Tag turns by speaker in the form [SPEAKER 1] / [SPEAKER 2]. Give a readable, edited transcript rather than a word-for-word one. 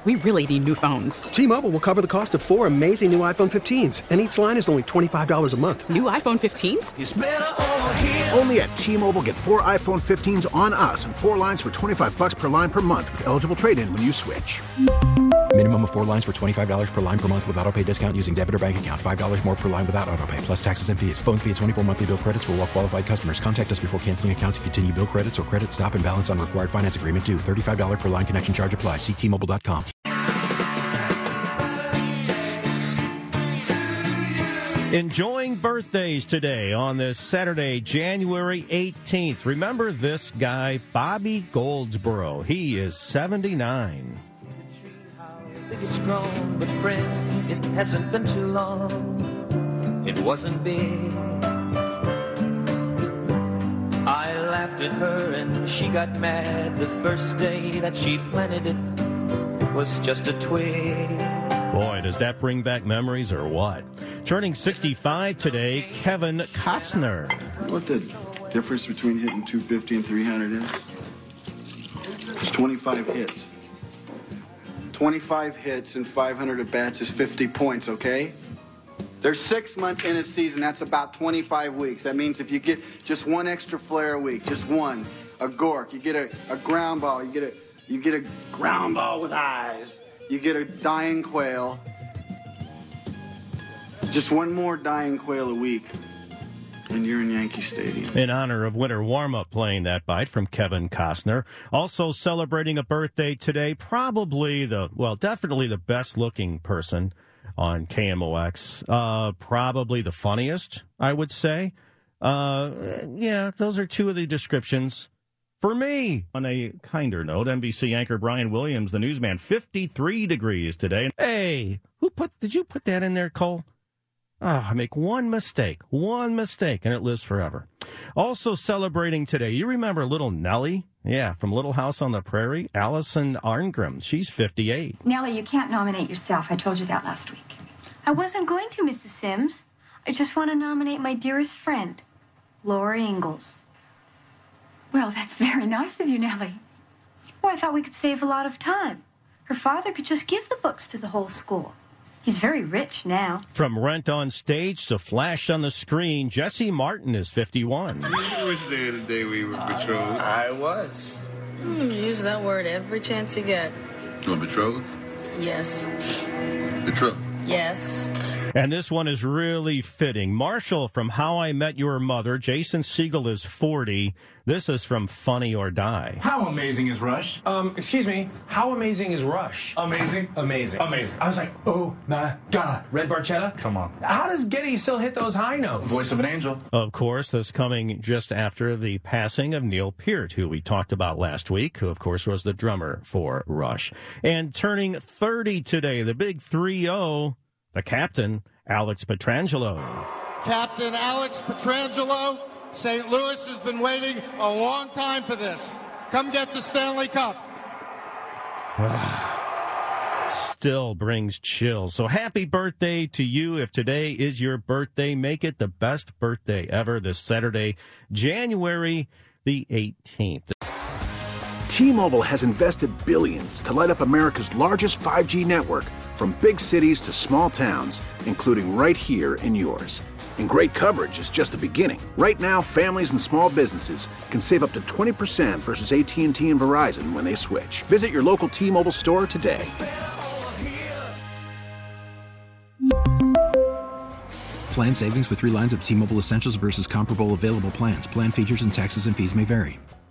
[SPEAKER 1] We really need new phones.
[SPEAKER 2] T-Mobile will cover the cost of 4 amazing new iPhone 15s, and each line is only $25 a month.
[SPEAKER 1] New iPhone 15s?
[SPEAKER 3] It's better over here.
[SPEAKER 4] Only at T-Mobile, get 4 iPhone 15s on us and 4 lines for $25 per line per month with eligible trade-in when you switch.
[SPEAKER 5] Minimum of 4 lines for $25 per line per month with autopay discount using debit or bank account. $5 more per line without autopay, plus taxes and fees. Phone fee at 24 monthly bill credits for well-qualified customers. Contact us before canceling account to continue bill credits or credit stop and balance on required finance agreement due. $35 per line connection charge applies. See T-Mobile.com.
[SPEAKER 6] Enjoying birthdays today on this Saturday, January 18th. Remember this guy, Bobby Goldsboro. He is 79.
[SPEAKER 3] It's grown, but friend, it hasn't been too long. It wasn't big. I laughed at her and she got mad. The first day that she planted it was just a twig.
[SPEAKER 6] Boy, does that bring back memories or what? Turning 65 today, Kevin Costner.
[SPEAKER 7] What the difference between hitting 250 and 300 is? It's 25 hits. 25 hits and 500 at-bats is 50 points, okay? There's 6 months in a season. That's about 25 weeks. That means if you get just one extra flare a week, just one, a gork, you get a ground ball, you get a ground ball with eyes, you get a dying quail, just one more dying quail a week, and you're in Yankee Stadium.
[SPEAKER 6] In honor of winter warm-up, playing that bite from Kevin Costner. Also celebrating a birthday today, definitely the best-looking person on KMOX. Probably the funniest, I would say. Those are two of the descriptions for me. On a kinder note, NBC anchor Brian Williams, the newsman, 53 degrees today. Hey, did you put that in there, Cole? I make one mistake, and it lives forever. Also celebrating today, you remember little Nellie? Yeah, from Little House on the Prairie, Allison Arngrim. She's 58.
[SPEAKER 8] Nellie, you can't nominate yourself. I told you that last week. I wasn't going to, Mrs. Sims. I just want to nominate my dearest friend, Laura Ingalls. Well, that's very nice of you, Nellie. Well, I thought we could save a lot of time. Her father could just give the books to the whole school. He's very rich now.
[SPEAKER 6] From Rent on Stage to Flash on the Screen, Jesse Martin is 51.
[SPEAKER 9] You was there the day we were betrothed.
[SPEAKER 10] I was.
[SPEAKER 11] You use that word every chance you get.
[SPEAKER 9] You're betrothed?
[SPEAKER 11] Yes.
[SPEAKER 9] Betrothed?
[SPEAKER 11] Yes.
[SPEAKER 6] And this one is really fitting. Marshall from How I Met Your Mother. Jason Segel is 40. This is from Funny or Die.
[SPEAKER 12] How amazing is Rush?
[SPEAKER 13] Excuse me. How amazing is Rush?
[SPEAKER 12] Amazing.
[SPEAKER 13] Amazing.
[SPEAKER 12] Amazing.
[SPEAKER 13] I was like, oh my God. Red Barchetta?
[SPEAKER 12] Come on.
[SPEAKER 13] How does Getty still hit those high notes?
[SPEAKER 12] Voice of an angel.
[SPEAKER 6] Of course, this coming just after the passing of Neil Peart, who we talked about last week, who, of course, was the drummer for Rush. And turning 30 today, the big 3-0, the captain, Alex Pietrangelo.
[SPEAKER 14] Captain Alex Pietrangelo, St. Louis has been waiting a long time for this. Come get the Stanley Cup.
[SPEAKER 6] Still brings chills. So happy birthday to you. If today is your birthday, make it the best birthday ever this Saturday, January the 18th.
[SPEAKER 4] T-Mobile has invested billions to light up America's largest 5G network, from big cities to small towns, including right here in yours. And great coverage is just the beginning. Right now, families and small businesses can save up to 20% versus AT&T and Verizon when they switch. Visit your local T-Mobile store today.
[SPEAKER 5] Plan savings with 3 lines of T-Mobile Essentials versus comparable available plans. Plan features and taxes and fees may vary.